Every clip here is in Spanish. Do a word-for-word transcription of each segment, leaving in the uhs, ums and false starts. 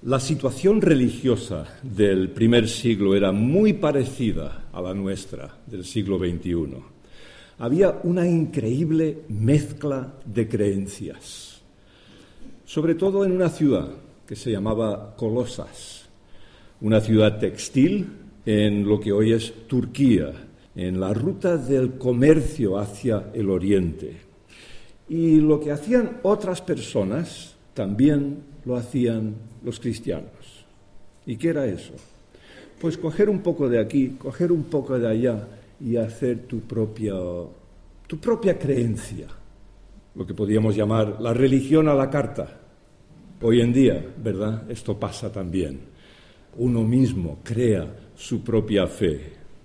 La situación religiosa del primer siglo era muy parecida a la nuestra del siglo veintiuno. Había una increíble mezcla de creencias, sobre todo en una ciudad que se llamaba Colosas, una ciudad textil en lo que hoy es Turquía, en la ruta del comercio hacia el oriente. Y lo que hacían otras personas también lo hacían los cristianos. ¿Y qué era eso? Pues coger un poco de aquí, coger un poco de allá y hacer tu propia, tu propia creencia, lo que podríamos llamar la religión a la carta. Hoy en día, ¿verdad? Esto pasa también. Uno mismo crea su propia fe.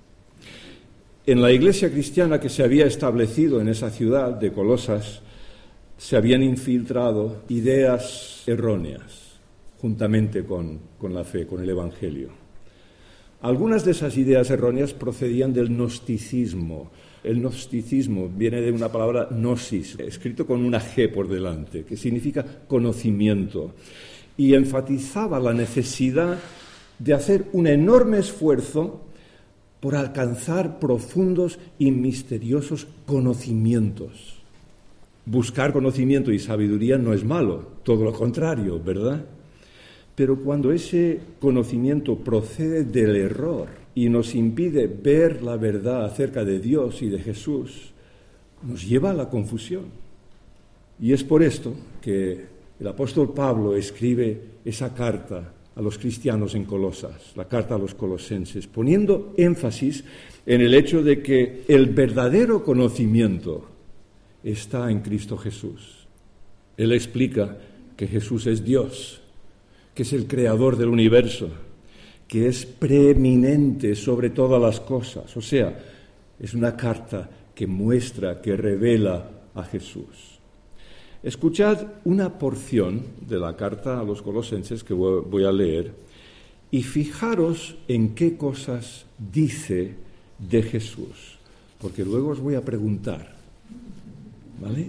En la iglesia cristiana que se había establecido en esa ciudad de Colosas, se habían infiltrado ideas erróneas, juntamente con, con la fe, con el Evangelio. Algunas de esas ideas erróneas procedían del gnosticismo. El gnosticismo viene de una palabra gnosis, escrito con una G por delante, que significa conocimiento, y enfatizaba la necesidad de hacer un enorme esfuerzo por alcanzar profundos y misteriosos conocimientos. Buscar conocimiento y sabiduría no es malo, todo lo contrario, ¿verdad? Pero cuando ese conocimiento procede del error y nos impide ver la verdad acerca de Dios y de Jesús, nos lleva a la confusión. Y es por esto que el apóstol Pablo escribe esa carta a los cristianos en Colosas, la carta a los colosenses, poniendo énfasis en el hecho de que el verdadero conocimiento está en Cristo Jesús. Él explica que Jesús es Dios, que es el creador del universo, que es preeminente sobre todas las cosas. O sea, es una carta que muestra, que revela a Jesús. Escuchad una porción de la carta a los colosenses que voy a leer y fijaros en qué cosas dice de Jesús, porque luego os voy a preguntar. ¿Vale?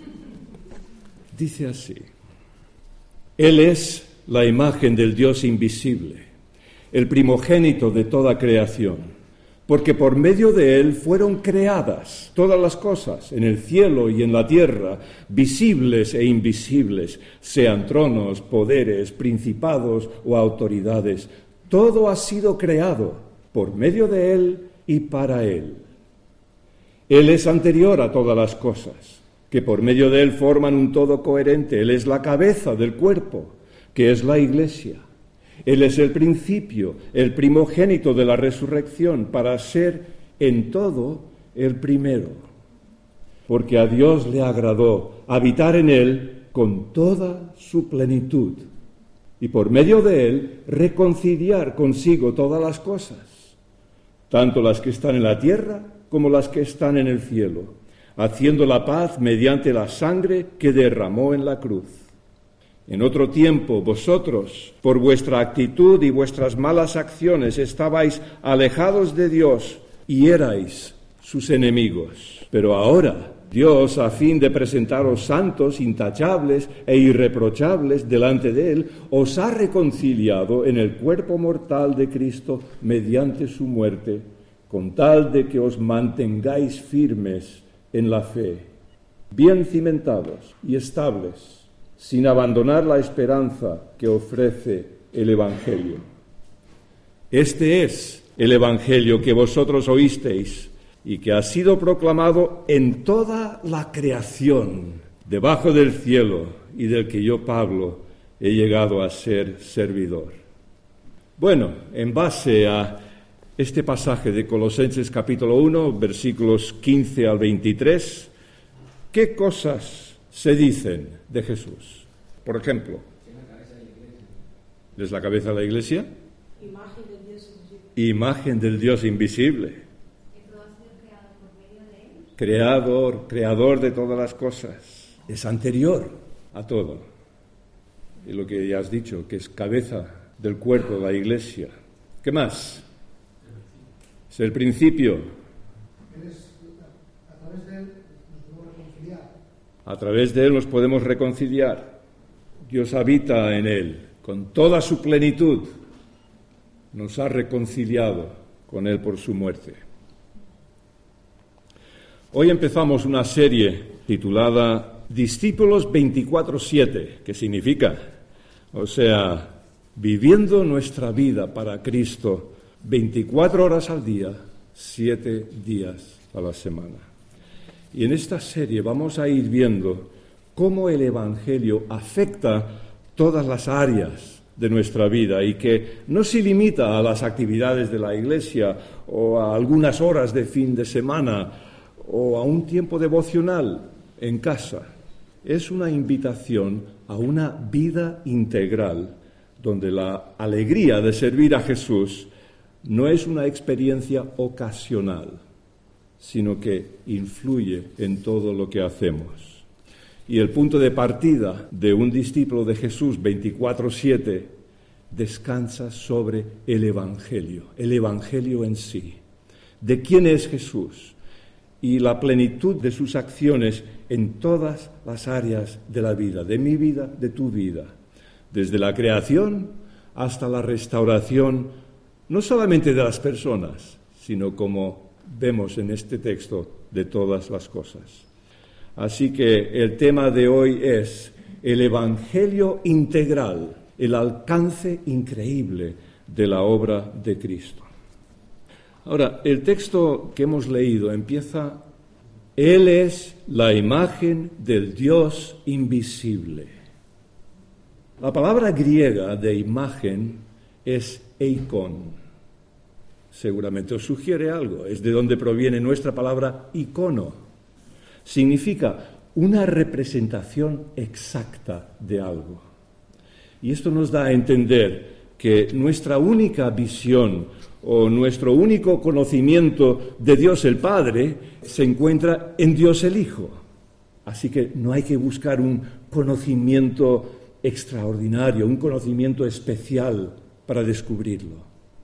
Dice así: Él es la imagen del Dios invisible, el primogénito de toda creación, porque por medio de Él fueron creadas todas las cosas, en el cielo y en la tierra, visibles e invisibles, sean tronos, poderes, principados o autoridades. Todo ha sido creado por medio de Él y para Él. Él es anterior a todas las cosas, que por medio de Él forman un todo coherente. Él es la cabeza del cuerpo, que es la Iglesia. Él es el principio, el primogénito de la resurrección, para ser en todo el primero. Porque a Dios le agradó habitar en Él con toda su plenitud, y por medio de Él reconciliar consigo todas las cosas, tanto las que están en la tierra como las que están en el cielo, haciendo la paz mediante la sangre que derramó en la cruz. En otro tiempo vosotros, por vuestra actitud y vuestras malas acciones, estabais alejados de Dios y erais sus enemigos. Pero ahora Dios, a fin de presentaros santos, intachables e irreprochables delante de Él, os ha reconciliado en el cuerpo mortal de Cristo mediante su muerte, con tal de que os mantengáis firmes en la fe, bien cimentados y estables, sin abandonar la esperanza que ofrece el Evangelio. Este es el Evangelio que vosotros oísteis y que ha sido proclamado en toda la creación, debajo del cielo, y del que yo, Pablo, he llegado a ser servidor. Bueno, en base a este pasaje de Colosenses capítulo uno, versículos quince al veintitrés, ¿qué cosas se dicen de Jesús? Por ejemplo, ¿es la cabeza de la Iglesia? Imagen del Dios invisible. Imagen del Dios invisible. Creador, creador de todas las cosas. Es anterior a todo. Y lo que ya has dicho, que es cabeza del cuerpo de la Iglesia. ¿Qué más? Es el principio. A través de Él nos podemos reconciliar. Dios habita en Él con toda su plenitud, nos ha reconciliado con Él por su muerte. Hoy empezamos una serie titulada Discípulos veinticuatro siete, que significa, o sea, viviendo nuestra vida para Cristo veinticuatro horas al día, siete días a la semana. Y en esta serie vamos a ir viendo cómo el Evangelio afecta todas las áreas de nuestra vida y que no se limita a las actividades de la Iglesia o a algunas horas de fin de semana o a un tiempo devocional en casa. Es una invitación a una vida integral donde la alegría de servir a Jesús no es una experiencia ocasional, sino que influye en todo lo que hacemos. Y el punto de partida de un discípulo de Jesús veinticuatro siete descansa sobre el Evangelio, el Evangelio en sí, de quién es Jesús y la plenitud de sus acciones en todas las áreas de la vida, de mi vida, de tu vida, desde la creación hasta la restauración, no solamente de las personas, sino como vemos en este texto, de todas las cosas. Así que el tema de hoy es el Evangelio integral, el alcance increíble de la obra de Cristo. Ahora, el texto que hemos leído empieza: Él es la imagen del Dios invisible. La palabra griega de imagen es eikon. Seguramente os sugiere algo. Es de donde proviene nuestra palabra icono. Significa una representación exacta de algo. Y esto nos da a entender que nuestra única visión o nuestro único conocimiento de Dios el Padre se encuentra en Dios el Hijo. Así que no hay que buscar un conocimiento extraordinario, un conocimiento especial para descubrirlo.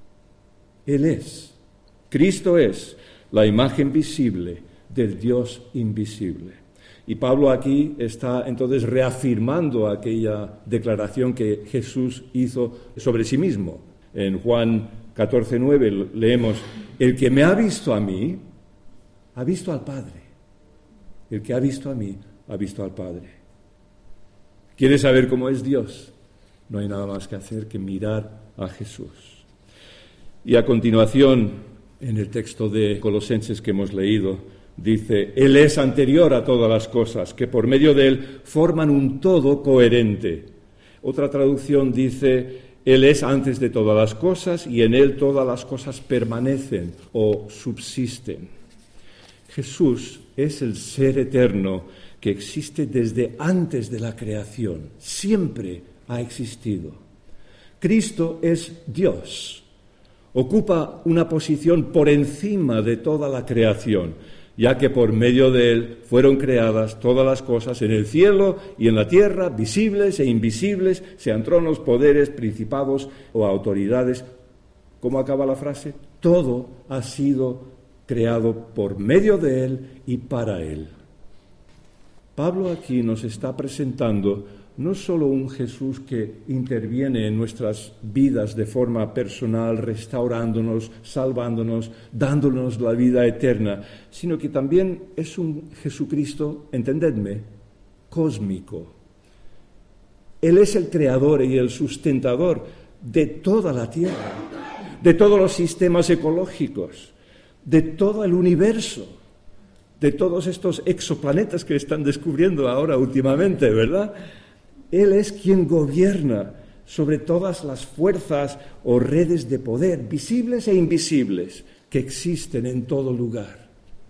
Él es, Cristo es la imagen visible del Dios invisible. Y Pablo aquí está entonces reafirmando aquella declaración que Jesús hizo sobre sí mismo. En Juan catorce nueve leemos: el que me ha visto a mí, ha visto al Padre. El que ha visto a mí, ha visto al Padre. ¿Quieres saber cómo es Dios? No hay nada más que hacer que mirar a Jesús. Y a continuación, en el texto de Colosenses que hemos leído, dice: Él es anterior a todas las cosas, que por medio de Él forman un todo coherente. Otra traducción dice: Él es antes de todas las cosas y en Él todas las cosas permanecen o subsisten. Jesús es el ser eterno que existe desde antes de la creación. Siempre ha existido. Cristo es Dios. Ocupa una posición por encima de toda la creación, ya que por medio de Él fueron creadas todas las cosas en el cielo y en la tierra, visibles e invisibles, sean tronos, poderes, principados o autoridades. ¿Cómo acaba la frase? Todo ha sido creado por medio de Él y para Él. Pablo aquí nos está presentando no solo un Jesús que interviene en nuestras vidas de forma personal, restaurándonos, salvándonos, dándonos la vida eterna, sino que también es un Jesucristo, entendedme, cósmico. Él es el creador y el sustentador de toda la tierra, de todos los sistemas ecológicos, de todo el universo, de todos estos exoplanetas que están descubriendo ahora últimamente, ¿verdad? Él es quien gobierna sobre todas las fuerzas o redes de poder, visibles e invisibles, que existen en todo lugar.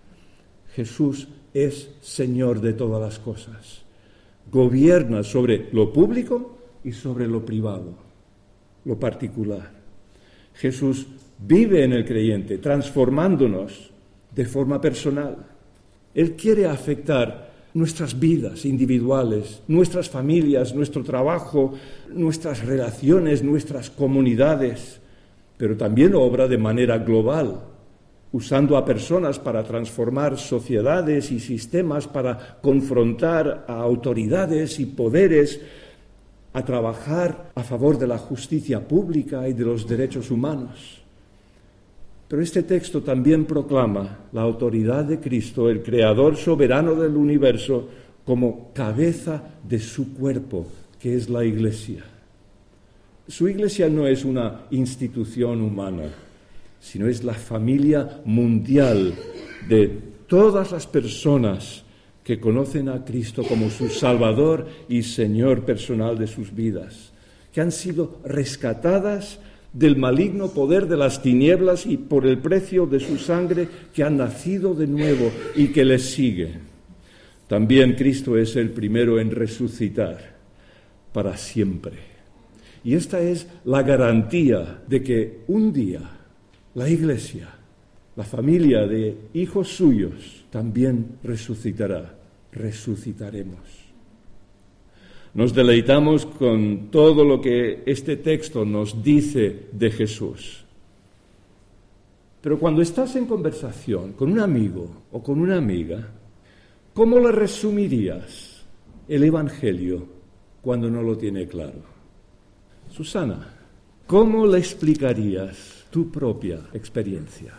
Jesús es Señor de todas las cosas. Gobierna sobre lo público y sobre lo privado, lo particular. Jesús vive en el creyente, transformándonos de forma personal. Él quiere afectar nuestras vidas individuales, nuestras familias, nuestro trabajo, nuestras relaciones, nuestras comunidades, pero también obra de manera global, usando a personas para transformar sociedades y sistemas, para confrontar a autoridades y poderes, a trabajar a favor de la justicia pública y de los derechos humanos. Pero este texto también proclama la autoridad de Cristo, el Creador soberano del universo, como cabeza de su cuerpo, que es la Iglesia. Su Iglesia no es una institución humana, sino es la familia mundial de todas las personas que conocen a Cristo como su Salvador y Señor personal de sus vidas, que han sido rescatadas del maligno poder de las tinieblas y por el precio de su sangre, que han nacido de nuevo y que les siguen. También Cristo es el primero en resucitar para siempre. Y esta es la garantía de que un día la Iglesia, la familia de hijos suyos, también resucitará. Resucitaremos. Nos deleitamos con todo lo que este texto nos dice de Jesús. Pero cuando estás en conversación con un amigo o con una amiga, ¿cómo le resumirías el Evangelio cuando no lo tiene claro? Susana, ¿cómo le explicarías tu propia experiencia?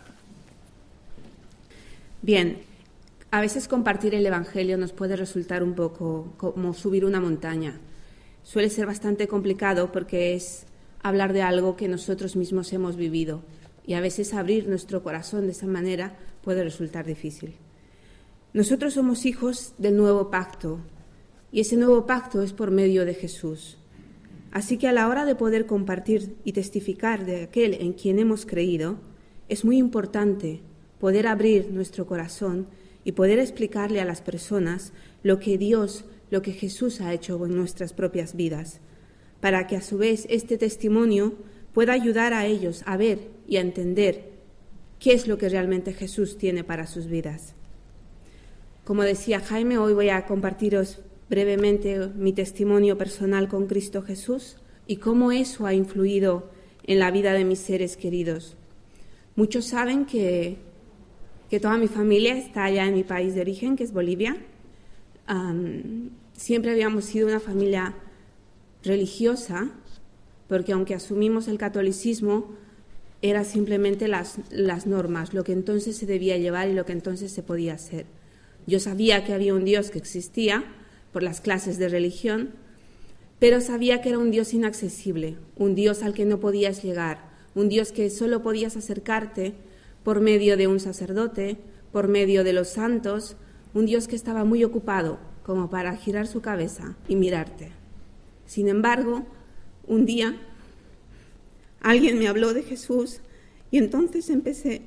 Bien. A veces compartir el Evangelio nos puede resultar un poco como subir una montaña. Suele ser bastante complicado porque es hablar de algo que nosotros mismos hemos vivido y a veces abrir nuestro corazón de esa manera puede resultar difícil. Nosotros somos hijos del nuevo pacto y ese nuevo pacto es por medio de Jesús. Así que a la hora de poder compartir y testificar de aquel en quien hemos creído, es muy importante poder abrir nuestro corazón y poder explicarle a las personas lo que Dios, lo que Jesús ha hecho en nuestras propias vidas, para que a su vez este testimonio pueda ayudar a ellos a ver y a entender qué es lo que realmente Jesús tiene para sus vidas. Como decía Jaime, hoy voy a compartiros brevemente mi testimonio personal con Cristo Jesús y cómo eso ha influido en la vida de mis seres queridos. Muchos saben que que toda mi familia está allá en mi país de origen, que es Bolivia. Um, siempre habíamos sido una familia religiosa, porque aunque asumimos el catolicismo, era simplemente las, las normas, lo que entonces se debía llevar y lo que entonces se podía hacer. Yo sabía que había un Dios que existía por las clases de religión, pero sabía que era un Dios inaccesible, un Dios al que no podías llegar, un Dios que solo podías acercarte por medio de un sacerdote, por medio de los santos, un Dios que estaba muy ocupado como para girar su cabeza y mirarte. Sin embargo, un día alguien me habló de Jesús y entonces empecé,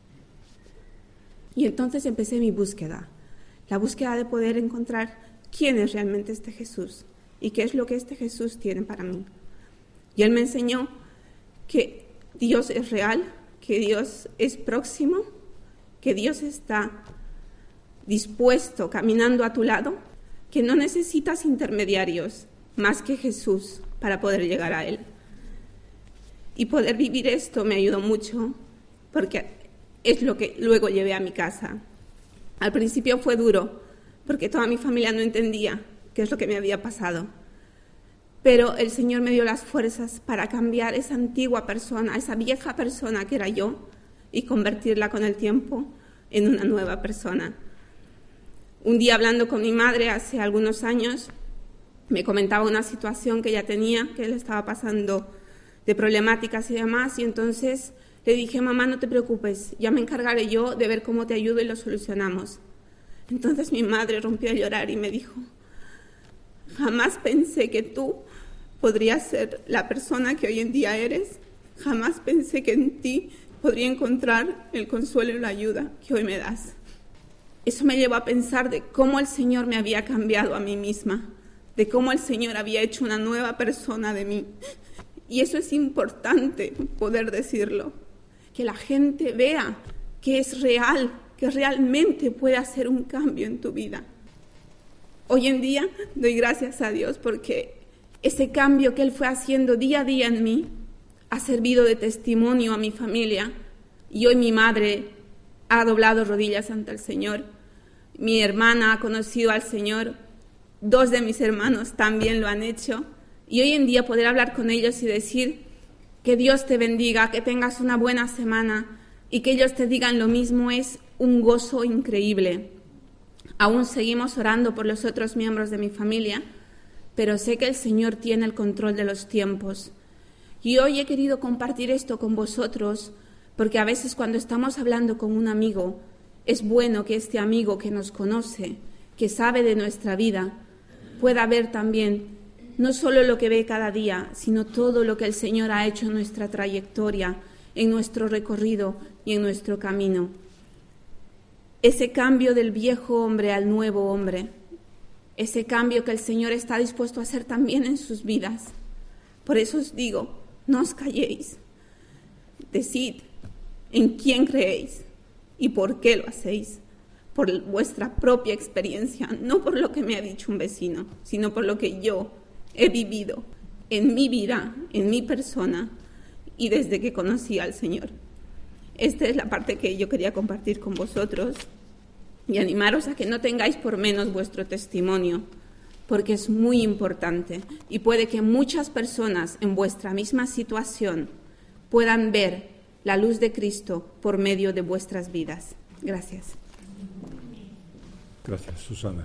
y entonces empecé mi búsqueda, la búsqueda de poder encontrar quién es realmente este Jesús y qué es lo que este Jesús tiene para mí. Y él me enseñó que Dios es real, que Dios es próximo, que Dios está dispuesto, caminando a tu lado, que no necesitas intermediarios más que Jesús para poder llegar a Él. Y poder vivir esto me ayudó mucho porque es lo que luego llevé a mi casa. Al principio fue duro porque toda mi familia no entendía qué es lo que me había pasado. Pero el Señor me dio las fuerzas para cambiar esa antigua persona, esa vieja persona que era yo, y convertirla con el tiempo en una nueva persona. Un día hablando con mi madre hace algunos años, me comentaba una situación que ella tenía, que él estaba pasando de problemáticas y demás, y entonces le dije, mamá, no te preocupes, ya me encargaré yo de ver cómo te ayudo y lo solucionamos. Entonces mi madre rompió a llorar y me dijo, jamás pensé que tú podrías ser la persona que hoy en día eres. Jamás pensé que en ti podría encontrar el consuelo y la ayuda que hoy me das. Eso me llevó a pensar de cómo el Señor me había cambiado a mí misma, de cómo el Señor había hecho una nueva persona de mí. Y eso es importante poder decirlo, que la gente vea que es real, que realmente puede hacer un cambio en tu vida. Hoy en día doy gracias a Dios porque ese cambio que Él fue haciendo día a día en mí ha servido de testimonio a mi familia y hoy mi madre ha doblado rodillas ante el Señor, mi hermana ha conocido al Señor, dos de mis hermanos también lo han hecho Y hoy en día poder hablar con ellos y decir que Dios te bendiga, que tengas una buena semana y que ellos te digan lo mismo es un gozo increíble. Aún seguimos orando por los otros miembros de mi familia, pero sé que el Señor tiene el control de los tiempos. Y hoy he querido compartir esto con vosotros porque a veces cuando estamos hablando con un amigo, es bueno que este amigo que nos conoce, que sabe de nuestra vida, pueda ver también no solo lo que ve cada día, sino todo lo que el Señor ha hecho en nuestra trayectoria, en nuestro recorrido y en nuestro camino. Ese cambio del viejo hombre al nuevo hombre, ese cambio que el Señor está dispuesto a hacer también en sus vidas. Por eso os digo, no os calléis, decid en quién creéis y por qué lo hacéis, por vuestra propia experiencia, no por lo que me ha dicho un vecino, sino por lo que yo he vivido en mi vida, en mi persona y desde que conocí al Señor. Esta es la parte que yo quería compartir con vosotros y animaros a que no tengáis por menos vuestro testimonio, porque es muy importante y puede que muchas personas en vuestra misma situación puedan ver la luz de Cristo por medio de vuestras vidas. Gracias. Gracias, Susana.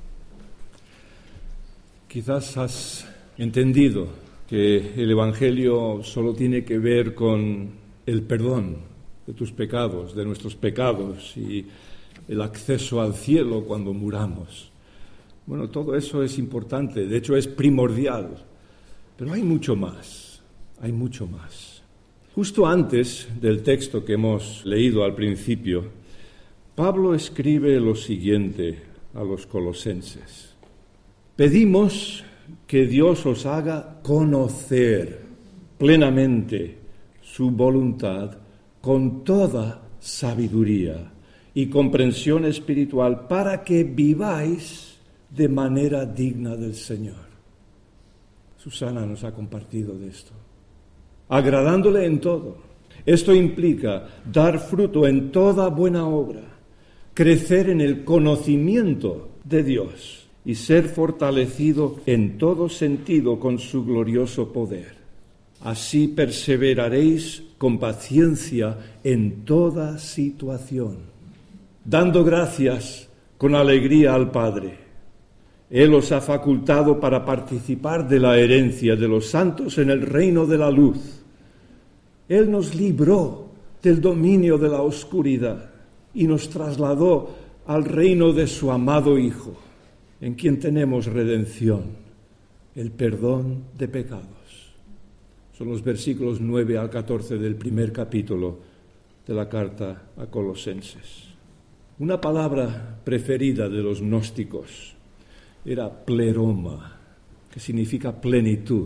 Quizás has entendido que el Evangelio solo tiene que ver con el perdón de tus pecados, de nuestros pecados y el acceso al cielo cuando muramos. Bueno, todo eso es importante, de hecho es primordial, pero hay mucho más, hay mucho más. Justo antes del texto que hemos leído al principio, Pablo escribe lo siguiente a los colosenses. Pedimos que Dios os haga conocer plenamente su voluntad con toda sabiduría y comprensión espiritual para que viváis de manera digna del Señor. Susana nos ha compartido de esto. Agradándole en todo. Esto implica dar fruto en toda buena obra, crecer en el conocimiento de Dios y ser fortalecido en todo sentido con su glorioso poder. Así perseveraréis con paciencia en toda situación, dando gracias con alegría al Padre. Él os ha facultado para participar de la herencia de los santos en el reino de la luz. Él nos libró del dominio de la oscuridad y nos trasladó al reino de su amado Hijo, en quien tenemos redención, el perdón de pecados. Son los versículos nueve al catorce del primer capítulo de la carta a Colosenses. Una palabra preferida de los gnósticos era pleroma, que significa plenitud,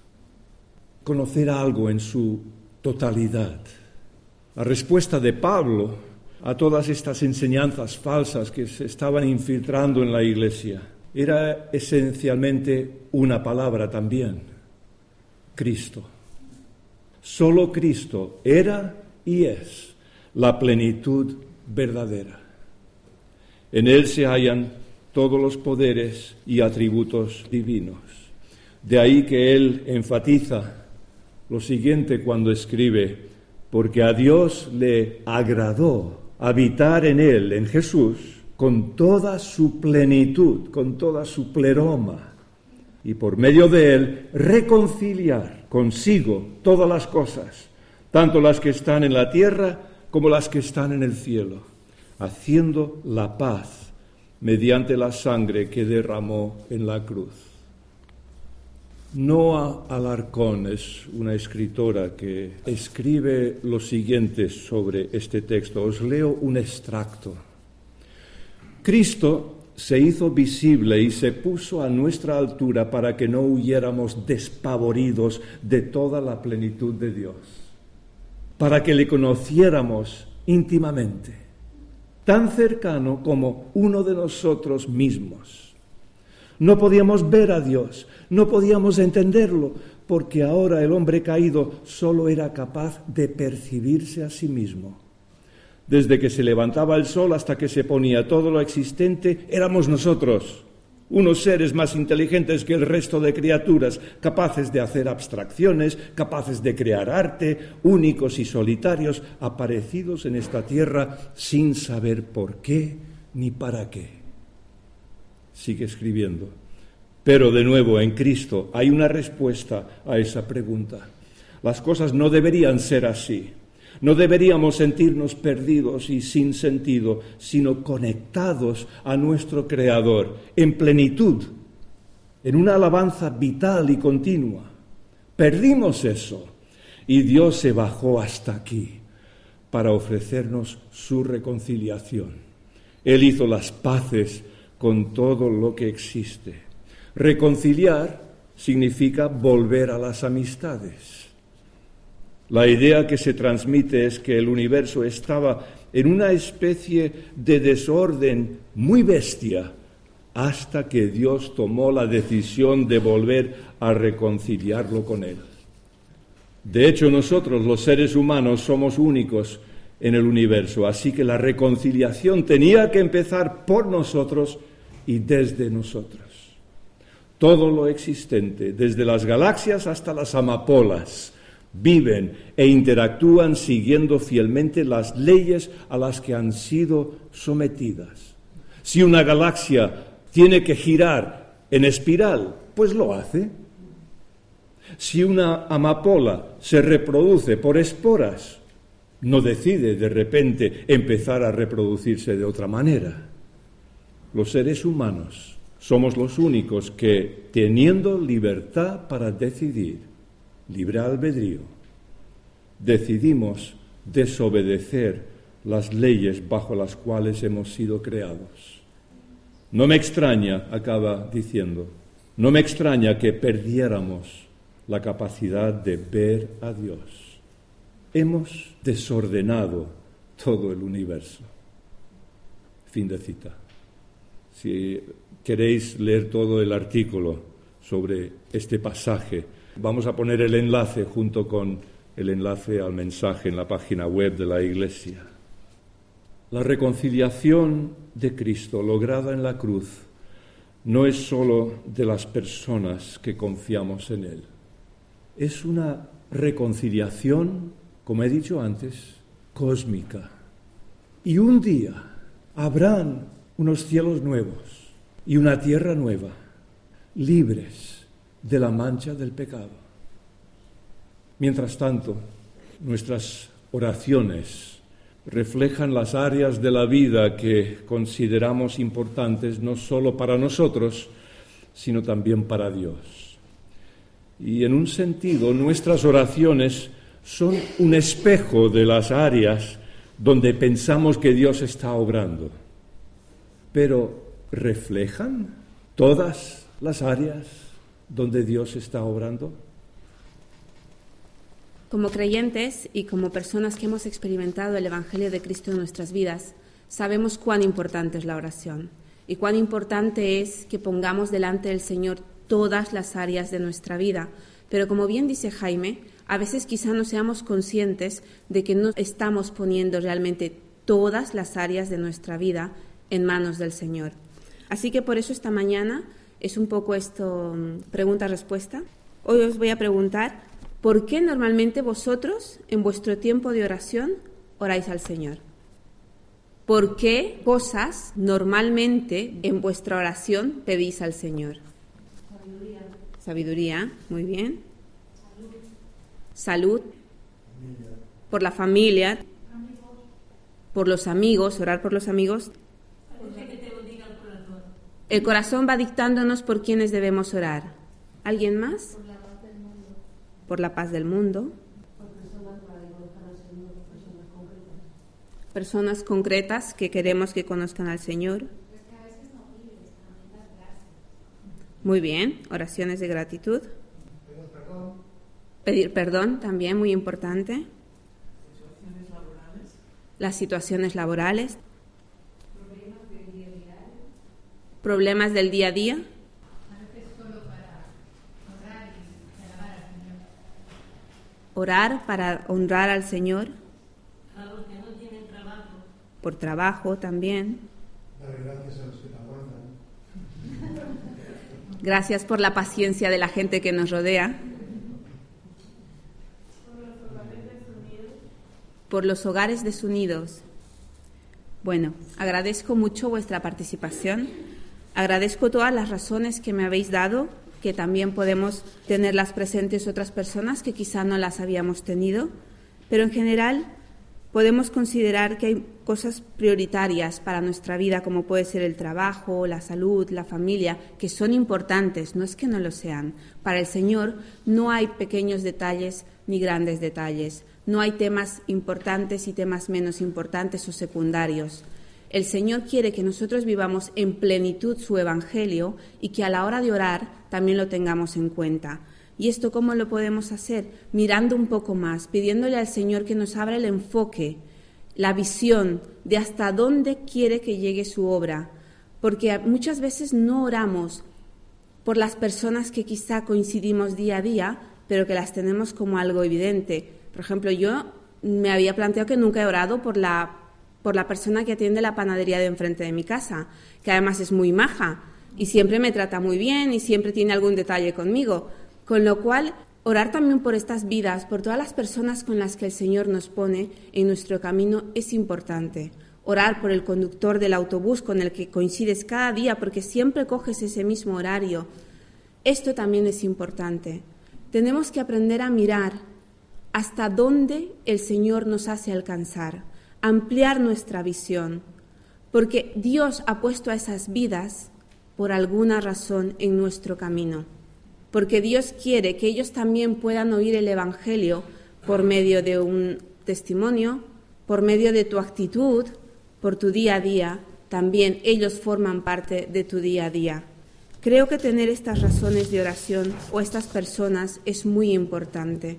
conocer algo en su totalidad. La respuesta de Pablo a todas estas enseñanzas falsas que se estaban infiltrando en la Iglesia era esencialmente una palabra también: Cristo. Solo Cristo era y es la plenitud verdadera. En Él se hallan todos los poderes y atributos divinos. De ahí que Él enfatiza lo siguiente cuando escribe: porque a Dios le agradó habitar en Él, en Jesús, con toda su plenitud, con toda su pleroma, y por medio de Él reconciliar consigo todas las cosas, tanto las que están en la tierra como las que están en el cielo, haciendo la paz mediante la sangre que derramó en la cruz. Noa Alarcón es una escritora que escribe lo siguiente sobre este texto. Os leo un extracto. Cristo se hizo visible y se puso a nuestra altura para que no huyéramos despavoridos de toda la plenitud de Dios, para que le conociéramos íntimamente, tan cercano como uno de nosotros mismos. No podíamos ver a Dios, no podíamos entenderlo, porque ahora el hombre caído solo era capaz de percibirse a sí mismo. Desde que se levantaba el sol hasta que se ponía todo lo existente, éramos nosotros, unos seres más inteligentes que el resto de criaturas, capaces de hacer abstracciones, capaces de crear arte, únicos y solitarios, aparecidos en esta tierra sin saber por qué ni para qué. Sigue escribiendo. Pero de nuevo, en Cristo hay una respuesta a esa pregunta. Las cosas no deberían ser así. No deberíamos sentirnos perdidos y sin sentido, sino conectados a nuestro Creador, en plenitud, en una alabanza vital y continua. Perdimos eso y Dios se bajó hasta aquí para ofrecernos su reconciliación. Él hizo las paces con todo lo que existe. Reconciliar significa volver a las amistades. La idea que se transmite es que el universo estaba en una especie de desorden muy bestia hasta que Dios tomó la decisión de volver a reconciliarlo con Él. De hecho, nosotros, los seres humanos, somos únicos en el universo, así que la reconciliación tenía que empezar por nosotros y desde nosotros. Todo lo existente, desde las galaxias hasta las amapolas, viven e interactúan siguiendo fielmente las leyes a las que han sido sometidas. Si una galaxia tiene que girar en espiral, pues lo hace. Si una amapola se reproduce por esporas, no decide de repente empezar a reproducirse de otra manera. Los seres humanos somos los únicos que, teniendo libertad para decidir, libre albedrío, decidimos desobedecer las leyes bajo las cuales hemos sido creados. No me extraña, acaba diciendo, no me extraña que perdiéramos la capacidad de ver a Dios. Hemos desordenado todo el universo. Fin de cita. Si queréis leer todo el artículo sobre este pasaje, vamos a poner el enlace junto con el enlace al mensaje en la página web de la Iglesia. La reconciliación de Cristo lograda en la cruz no es solo de las personas que confiamos en Él. Es una reconciliación, como he dicho antes, cósmica. Y un día habrán unos cielos nuevos y una tierra nueva, libres de la mancha del pecado. Mientras tanto, nuestras oraciones reflejan las áreas de la vida que consideramos importantes no solo para nosotros, sino también para Dios. Y en un sentido, nuestras oraciones son un espejo de las áreas donde pensamos que Dios está obrando. Pero, ¿reflejan todas las áreas donde Dios está obrando? Como creyentes y como personas que hemos experimentado el Evangelio de Cristo en nuestras vidas, sabemos cuán importante es la oración y cuán importante es que pongamos delante del Señor todas las áreas de nuestra vida. Pero como bien dice Jaime, a veces quizá no seamos conscientes de que no estamos poniendo realmente todas las áreas de nuestra vida en manos del Señor. Así que por eso esta mañana es un poco esto, pregunta-respuesta. Hoy os voy a preguntar, ¿por qué normalmente vosotros, en vuestro tiempo de oración, oráis al Señor? ¿Por qué cosas normalmente en vuestra oración pedís al Señor? Sabiduría. Sabiduría, muy bien. Salud. Salud. Por la familia. Amigos. Por los amigos, orar por los amigos. Que te bendiga el corazón. El corazón va dictándonos por quiénes debemos orar. ¿Alguien más? Por la paz del mundo. Por la paz del mundo. Por personas para que conozcan al Señor, personas concretas. Personas concretas que queremos que conozcan al Señor. Pues que a veces no pides, también das gracias. Muy bien, oraciones de gratitud. Pedir perdón. Pedir perdón también, muy importante. Situaciones laborales. Las situaciones laborales. Problemas del día a día. Problemas del día a día. A veces solo para orar y alabar al Señor. Orar para honrar al Señor. A los que no tienen trabajo. Por trabajo también. Dar gracias a los que te aguantan. Gracias por la paciencia de la gente que nos rodea. Por los hogares desunidos. Bueno, agradezco mucho vuestra participación. Agradezco todas las razones que me habéis dado, que también podemos tenerlas presentes otras personas que quizá no las habíamos tenido, pero en general podemos considerar que hay cosas prioritarias para nuestra vida, como puede ser el trabajo, la salud, la familia, que son importantes, no es que no lo sean. Para el Señor no hay pequeños detalles ni grandes detalles, no hay temas importantes y temas menos importantes o secundarios. El Señor quiere que nosotros vivamos en plenitud su Evangelio y que a la hora de orar también lo tengamos en cuenta. ¿Y esto cómo lo podemos hacer? Mirando un poco más, pidiéndole al Señor que nos abra el enfoque, la visión de hasta dónde quiere que llegue su obra. Porque muchas veces no oramos por las personas que quizá coincidimos día a día, pero que las tenemos como algo evidente. Por ejemplo, yo me había planteado que nunca he orado por la por la persona que atiende la panadería de enfrente de mi casa, que además es muy maja y siempre me trata muy bien y siempre tiene algún detalle conmigo. Con lo cual, orar también por estas vidas, por todas las personas con las que el Señor nos pone en nuestro camino es importante. Orar por el conductor del autobús con el que coincides cada día porque siempre coges ese mismo horario. Esto también es importante. Tenemos que aprender a mirar hasta dónde el Señor nos hace alcanzar, ampliar nuestra visión, porque Dios ha puesto a esas vidas por alguna razón en nuestro camino, porque Dios quiere que ellos también puedan oír el Evangelio por medio de un testimonio, por medio de tu actitud, por tu día a día, también ellos forman parte de tu día a día. Creo que tener estas razones de oración o estas personas es muy importante.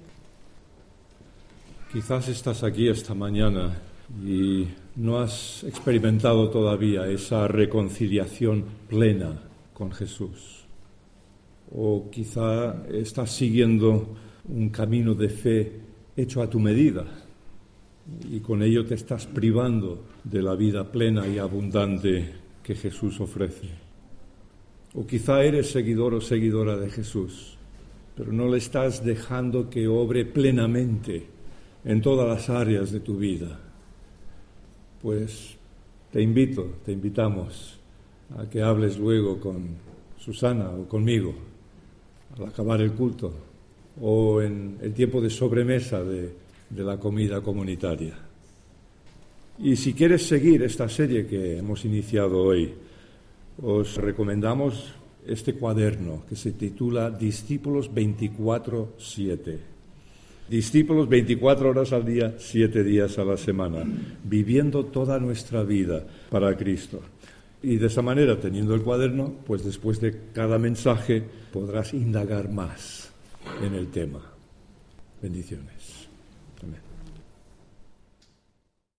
Quizás estás aquí esta mañana y no has experimentado todavía esa reconciliación plena con Jesús. O quizá estás siguiendo un camino de fe hecho a tu medida y con ello te estás privando de la vida plena y abundante que Jesús ofrece. O quizá eres seguidor o seguidora de Jesús, pero no le estás dejando que obre plenamente en todas las áreas de tu vida. Pues te invito, te invitamos a que hables luego con Susana o conmigo al acabar el culto o en el tiempo de sobremesa de, de la comida comunitaria. Y si quieres seguir esta serie que hemos iniciado hoy, os recomendamos este cuaderno que se titula Discípulos veinticuatro siete. Discípulos veinticuatro horas al día, siete días a la semana, viviendo toda nuestra vida para Cristo. Y de esa manera, teniendo el cuaderno, pues después de cada mensaje podrás indagar más en el tema. Bendiciones. Amén.